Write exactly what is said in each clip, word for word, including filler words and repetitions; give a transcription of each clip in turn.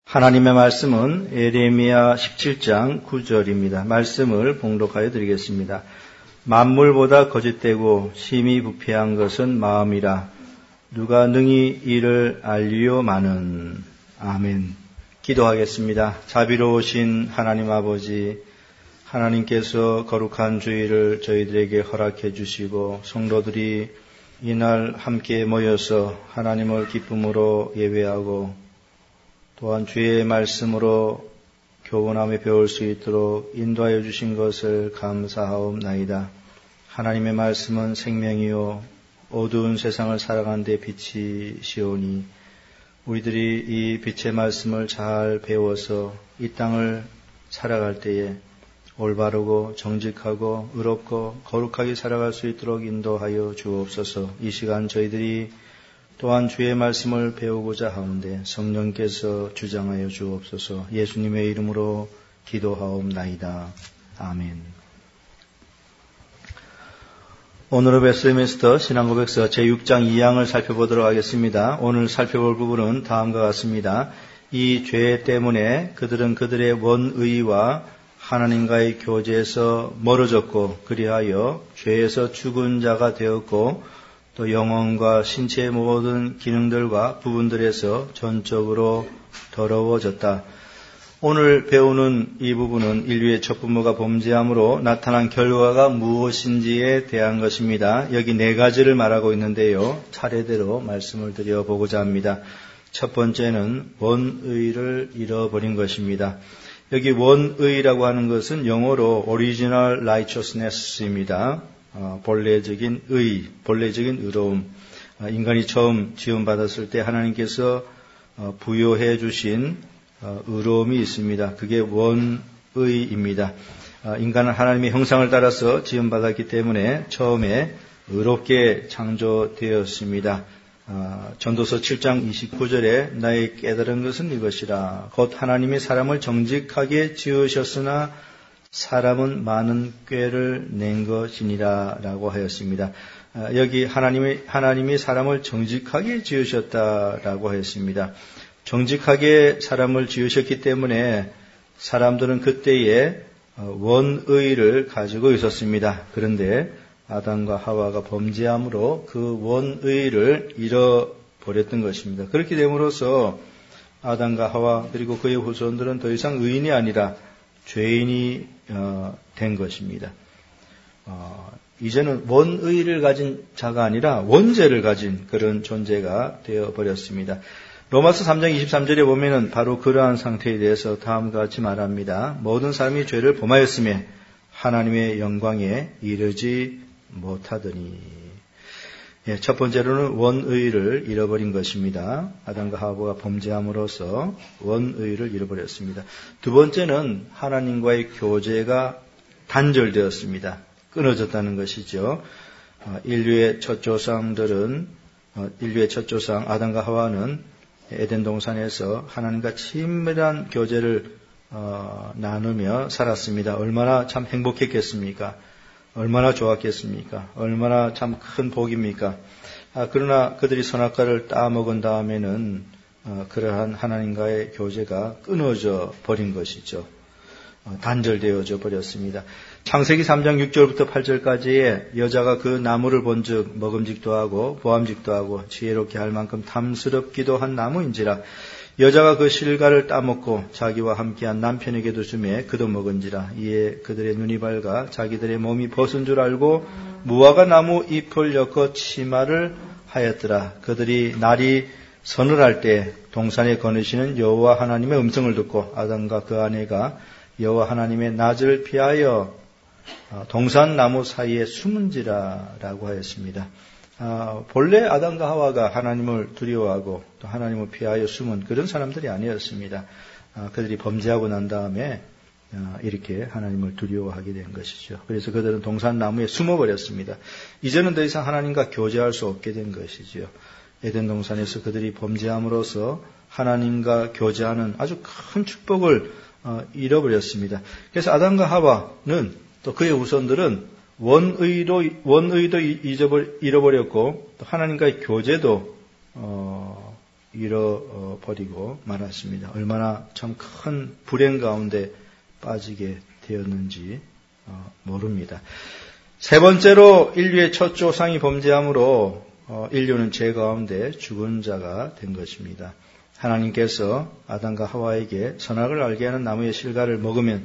하나님의 말씀은 예레미야 십칠 장 구 절입니다. 말씀을 봉독하여 드리겠습니다. 만물보다 거짓되고 심히 부패한 것은 마음이라. 누가 능히 이를 알리요마는. 아멘. 기도하겠습니다. 자비로우신 하나님 아버지, 하나님께서 거룩한 주일을 저희들에게 허락해 주시고 성도들이 이날 함께 모여서 하나님을 기쁨으로 예배하고 또한 주의 말씀으로 교훈하며 배울 수 있도록 인도하여 주신 것을 감사하옵나이다. 하나님의 말씀은 생명이요 어두운 세상을 살아가는 데 빛이시오니 우리들이 이 빛의 말씀을 잘 배워서 이 땅을 살아갈 때에 올바르고 정직하고 의롭고 거룩하게 살아갈 수 있도록 인도하여 주옵소서. 이 시간 저희들이 또한 주의 말씀을 배우고자 하는데 성령께서 주장하여 주옵소서. 예수님의 이름으로 기도하옵나이다. 아멘. 오늘의 베스트미스터 신앙고백서 제육 장 이 항을 살펴보도록 하겠습니다. 오늘 살펴볼 부분은 다음과 같습니다. 이 죄 때문에 그들은 그들의 원의와 하나님과의 교제에서 멀어졌고 그리하여 죄에서 죽은 자가 되었고 또 영혼과 신체의 모든 기능들과 부분들에서 전적으로 더러워졌다. 오늘 배우는 이 부분은 인류의 첫 부모가 범죄함으로 나타난 결과가 무엇인지에 대한 것입니다. 여기 네 가지를 말하고 있는데요. 차례대로 말씀을 드려보고자 합니다. 첫 번째는 원의를 잃어버린 것입니다. 여기 원의라고 하는 것은 영어로 original righteousness입니다. 어, 본래적인 의, 본래적인 의로움. 어, 인간이 처음 지음받았을 때 하나님께서 어, 부여해 주신 어, 의로움이 있습니다. 그게 원의입니다. 어, 인간은 하나님의 형상을 따라서 지음받았기 때문에 처음에 의롭게 창조되었습니다. 어, 전도서 칠 장 이십구 절에 나의 깨달은 것은 이것이라. 곧 하나님이 사람을 정직하게 지으셨으나 사람은 많은 꾀를 낸 것이니라 라고 하였습니다. 여기 하나님이, 하나님이 사람을 정직하게 지으셨다라고 하였습니다. 정직하게 사람을 지으셨기 때문에 사람들은 그때에 원의를 가지고 있었습니다. 그런데 아담과 하와가 범죄함으로 그 원의를 잃어버렸던 것입니다. 그렇게 됨으로써 아담과 하와 그리고 그의 후손들은 더 이상 의인이 아니라 죄인이 어, 된 것입니다. 어, 이제는 원의를 가진 자가 아니라 원죄를 가진 그런 존재가 되어버렸습니다. 로마서 삼 장 이십삼 절에 보면은 바로 그러한 상태에 대해서 다음과 같이 말합니다. 모든 사람이 죄를 범하였으며 하나님의 영광에 이르지 못하더니. 예, 첫 번째로는 원의를 잃어버린 것입니다. 아담과 하와가 범죄함으로써 원의를 잃어버렸습니다. 두 번째는 하나님과의 교제가 단절되었습니다. 끊어졌다는 것이죠. 인류의 첫 조상들은, 인류의 첫 조상 아담과 하와는 에덴 동산에서 하나님과 친밀한 교제를 어, 나누며 살았습니다. 얼마나 참 행복했겠습니까? 얼마나 좋았겠습니까? 얼마나 참 큰 복입니까? 아, 그러나 그들이 선악과를 따먹은 다음에는 어, 그러한 하나님과의 교제가 끊어져 버린 것이죠. 어, 단절되어져 버렸습니다. 창세기 삼 장 육 절부터 팔 절까지의 여자가 그 나무를 본즉 먹음직도 하고 보암직도 하고 지혜롭게 할 만큼 탐스럽기도 한 나무인지라. 여자가 그 실과를 따먹고 자기와 함께한 남편에게도 주매 그도 먹은지라. 이에 그들의 눈이 밝아 자기들의 몸이 벗은 줄 알고 무화과 나무 잎을 엮어 치마를 하였더라. 그들이 날이 서늘할 때 동산에 거느시는 여호와 하나님의 음성을 듣고 아담과 그 아내가 여호와 하나님의 낯을 피하여 동산 나무 사이에 숨은지라 라고 하였습니다. 아, 본래 아담과 하와가 하나님을 두려워하고 또 하나님을 피하여 숨은 그런 사람들이 아니었습니다. 아, 그들이 범죄하고 난 다음에 아, 이렇게 하나님을 두려워하게 된 것이죠. 그래서 그들은 동산나무에 숨어버렸습니다. 이제는 더 이상 하나님과 교제할 수 없게 된 것이죠. 에덴 동산에서 그들이 범죄함으로써 하나님과 교제하는 아주 큰 축복을 어, 잃어버렸습니다. 그래서 아담과 하와는 또 그의 후손들은 원의도, 원의도 잊어버, 잃어버렸고, 또 하나님과의 교제도, 어, 잃어버리고 말았습니다. 얼마나 참 큰 불행 가운데 빠지게 되었는지 모릅니다. 세 번째로 인류의 첫 조상이 범죄함으로 인류는 죄 가운데 죽은 자가 된 것입니다. 하나님께서 아담과 하와에게 선악을 알게 하는 나무의 실과를 먹으면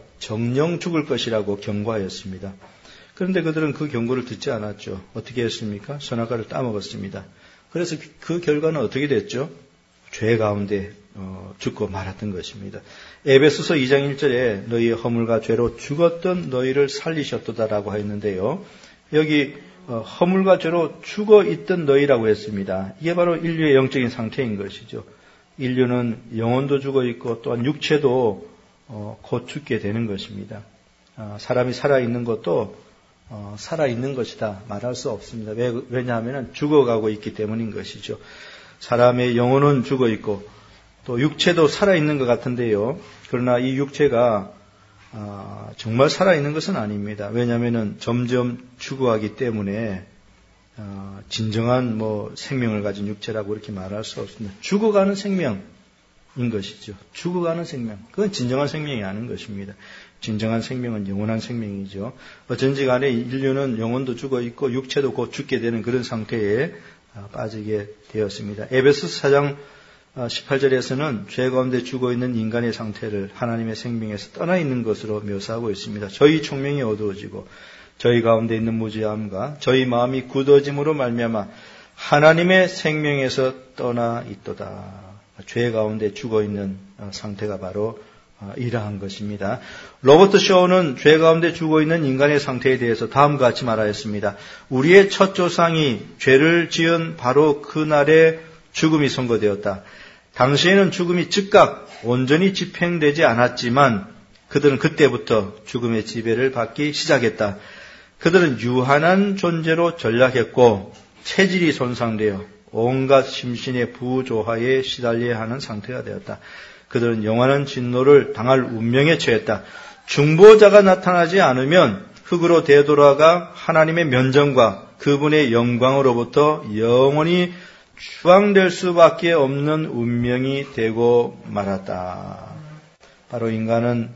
정령 죽을 것이라고 경고하였습니다. 그런데 그들은 그 경고를 듣지 않았죠. 어떻게 했습니까? 선악과를 따먹었습니다. 그래서 그 결과는 어떻게 됐죠? 죄 가운데 죽고 말았던 것입니다. 에베소서 이 장 일 절에 너희의 허물과 죄로 죽었던 너희를 살리셨도다라고 하였는데요. 여기 허물과 죄로 죽어 있던 너희라고 했습니다. 이게 바로 인류의 영적인 상태인 것이죠. 인류는 영혼도 죽어 있고 또한 육체도 곧 죽게 되는 것입니다. 사람이 살아있는 것도 어, 살아있는 것이다 말할 수 없습니다. 왜, 왜냐하면 죽어가고 있기 때문인 것이죠. 사람의 영혼은 죽어 있고 또 육체도 살아있는 것 같은데요. 그러나 이 육체가 어, 정말 살아있는 것은 아닙니다. 왜냐하면 점점 죽어가기 때문에 어, 진정한 뭐 생명을 가진 육체라고 그렇게 말할 수 없습니다. 죽어가는 생명인 것이죠. 죽어가는 생명. 그건 진정한 생명이 아닌 것입니다. 진정한 생명은 영원한 생명이죠. 어쩐지 간에 인류는 영혼도 죽어 있고 육체도 곧 죽게 되는 그런 상태에 빠지게 되었습니다. 에베소서 사 장 십팔 절에서는 죄 가운데 죽어 있는 인간의 상태를 하나님의 생명에서 떠나 있는 것으로 묘사하고 있습니다. 저희 총명이 어두워지고 저희 가운데 있는 무지함과 저희 마음이 굳어짐으로 말미암아 하나님의 생명에서 떠나 있도다. 죄 가운데 죽어 있는 상태가 바로 이러한 것입니다. 로버트 쇼는 죄 가운데 죽어 있는 인간의 상태에 대해서 다음과 같이 말하였습니다. 우리의 첫 조상이 죄를 지은 바로 그날에 죽음이 선고되었다. 당시에는 죽음이 즉각 온전히 집행되지 않았지만 그들은 그때부터 죽음의 지배를 받기 시작했다. 그들은 유한한 존재로 전락했고 체질이 손상되어 온갖 심신의 부조화에 시달려야 하는 상태가 되었다. 그들은 영원한 진노를 당할 운명에 처했다. 중보자가 나타나지 않으면 흙으로 되돌아가 하나님의 면전과 그분의 영광으로부터 영원히 추앙될 수밖에 없는 운명이 되고 말았다. 바로 인간은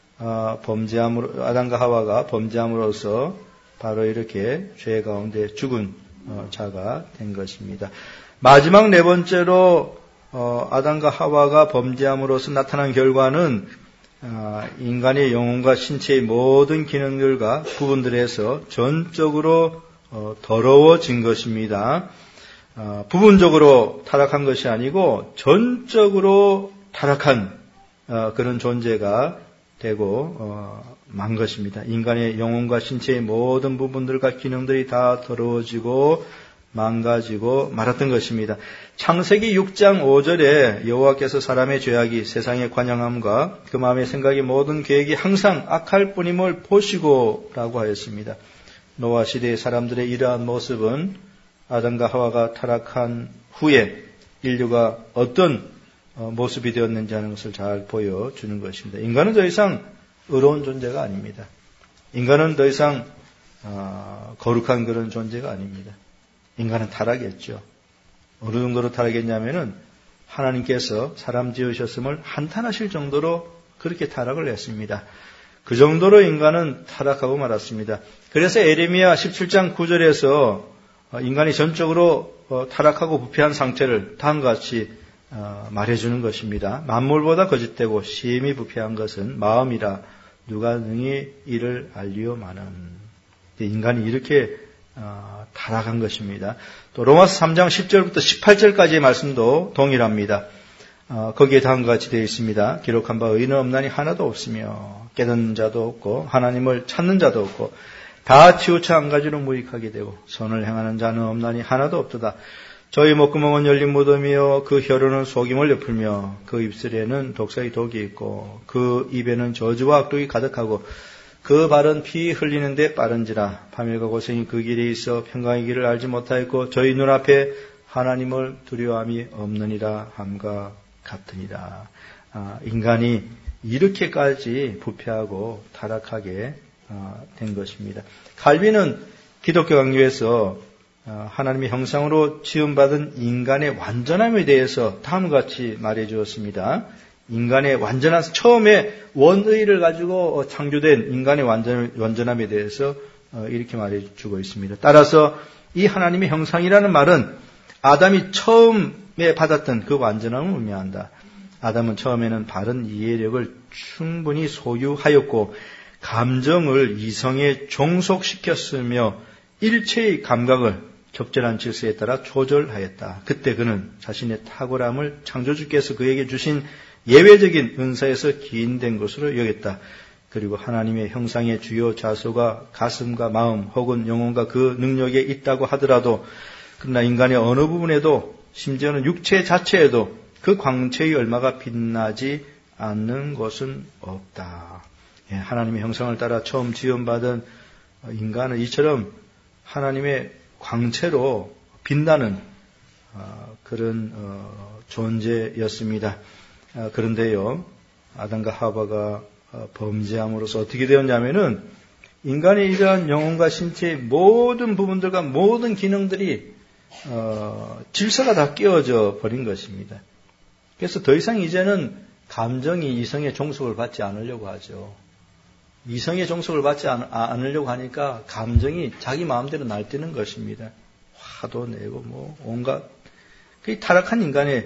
범죄함으로 아담과 하와가 범죄함으로써 바로 이렇게 죄 가운데 죽은 자가 된 것입니다. 마지막 네 번째로 어, 아담과 하와가 범죄함으로써 나타난 결과는 어, 인간의 영혼과 신체의 모든 기능들과 부분들에서 전적으로 어, 더러워진 것입니다. 어, 부분적으로 타락한 것이 아니고 전적으로 타락한 어, 그런 존재가 되고 어, 만 것입니다. 인간의 영혼과 신체의 모든 부분들과 기능들이 다 더러워지고 망가지고 말았던 것입니다. 창세기 육 장 오 절에 여호와께서 사람의 죄악이 세상의 관영함과 그 마음의 생각이 모든 계획이 항상 악할 뿐임을 보시고 라고 하였습니다. 노아 시대의 사람들의 이러한 모습은 아담과 하와가 타락한 후에 인류가 어떤 모습이 되었는지 하는 것을 잘 보여주는 것입니다. 인간은 더 이상 의로운 존재가 아닙니다. 인간은 더 이상 거룩한 그런 존재가 아닙니다. 인간은 타락했죠. 어느 정도로 타락했냐면은 하나님께서 사람 지으셨음을 한탄하실 정도로 그렇게 타락을 했습니다. 그 정도로 인간은 타락하고 말았습니다. 그래서 에레미야 십칠 장 구 절에서 인간이 전적으로 타락하고 부패한 상태를 다음과 같이 말해주는 것입니다. 만물보다 거짓되고 심히 부패한 것은 마음이라 누가 능히 이를 알리오마는. 인간이 이렇게 어, 타락한 것입니다. 또 로마서 삼 장 십 절부터 십팔 절까지의 말씀도 동일합니다. 어, 거기에 다음과 같이 되어 있습니다. 기록한 바 의인은 없나니 하나도 없으며 깨닫는 자도 없고 하나님을 찾는 자도 없고 다 치우쳐 한 가지로 무익하게 되고 선을 행하는 자는 없나니 하나도 없도다. 저희 목구멍은 열린 무덤이요 그 혀로는 속임을 엿풀며 그 입술에는 독사의 독이 있고 그 입에는 저주와 악독이 가득하고 그 발은 피 흘리는데 빠른지라 밤일과 고생이 그 길에 있어 평강의 길을 알지 못하였고 저희 눈앞에 하나님을 두려워함이 없느니라 함과 같으니라. 아, 인간이 이렇게까지 부패하고 타락하게 아, 된 것입니다. 칼빈은 기독교 강요에서 하나님의 형상으로 지음받은 인간의 완전함에 대해서 다음과 같이 말해 주었습니다. 인간의 완전한, 처음에 원의를 가지고 창조된 인간의 완전, 완전함에 대해서 이렇게 말해 주고 있습니다. 따라서 이 하나님의 형상이라는 말은 아담이 처음에 받았던 그 완전함을 의미한다. 아담은 처음에는 바른 이해력을 충분히 소유하였고 감정을 이성에 종속시켰으며 일체의 감각을 적절한 질서에 따라 조절하였다. 그때 그는 자신의 탁월함을 창조주께서 그에게 주신 예외적인 은사에서 기인된 것으로 여겼다. 그리고 하나님의 형상의 주요 자소가 가슴과 마음 혹은 영혼과 그 능력에 있다고 하더라도 그러나 인간의 어느 부분에도 심지어는 육체 자체에도 그 광채의 얼마가 빛나지 않는 것은 없다. 예, 하나님의 형상을 따라 처음 지음받은 인간은 이처럼 하나님의 광채로 빛나는 그런 존재였습니다. 그런데요, 아담과 하와가 범죄함으로써 어떻게 되었냐면은 인간의 이러한 영혼과 신체의 모든 부분들과 모든 기능들이 질서가 다 깨어져 버린 것입니다. 그래서 더 이상 이제는 감정이 이성의 종속을 받지 않으려고 하죠. 이성의 종속을 받지 않으려고 하니까 감정이 자기 마음대로 날뛰는 것입니다. 화도 내고 뭐 온갖 그 타락한 인간의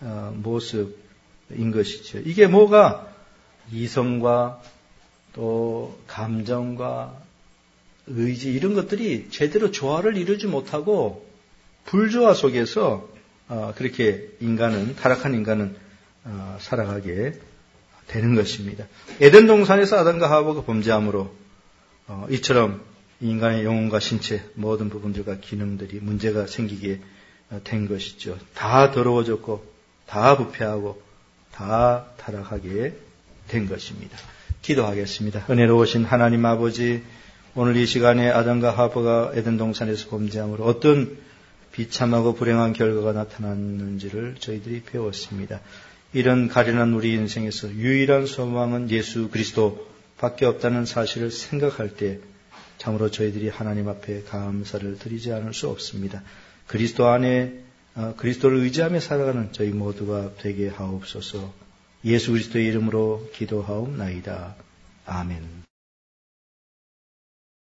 모습인 것이죠. 이게 뭐가 이성과 또 감정과 의지 이런 것들이 제대로 조화를 이루지 못하고 불조화 속에서 그렇게 인간은 타락한 인간은 살아가게 되는 것입니다. 에덴 동산에서 아담과 하와가 범죄함으로 어, 이처럼 인간의 영혼과 신체 모든 부분들과 기능들이 문제가 생기게 된 것이죠. 다 더러워졌고 다 부패하고 다 타락하게 된 것입니다. 기도하겠습니다. 은혜로우신 하나님 아버지, 오늘 이 시간에 아담과 하와가 에덴 동산에서 범죄함으로 어떤 비참하고 불행한 결과가 나타났는지를 저희들이 배웠습니다. 이런 가련한 우리 인생에서 유일한 소망은 예수 그리스도밖에 없다는 사실을 생각할 때 참으로 저희들이 하나님 앞에 감사를 드리지 않을 수 없습니다. 그리스도 안에 그리스도를 의지하며 살아가는 저희 모두가 되게 하옵소서. 예수 그리스도의 이름으로 기도하옵나이다. 아멘.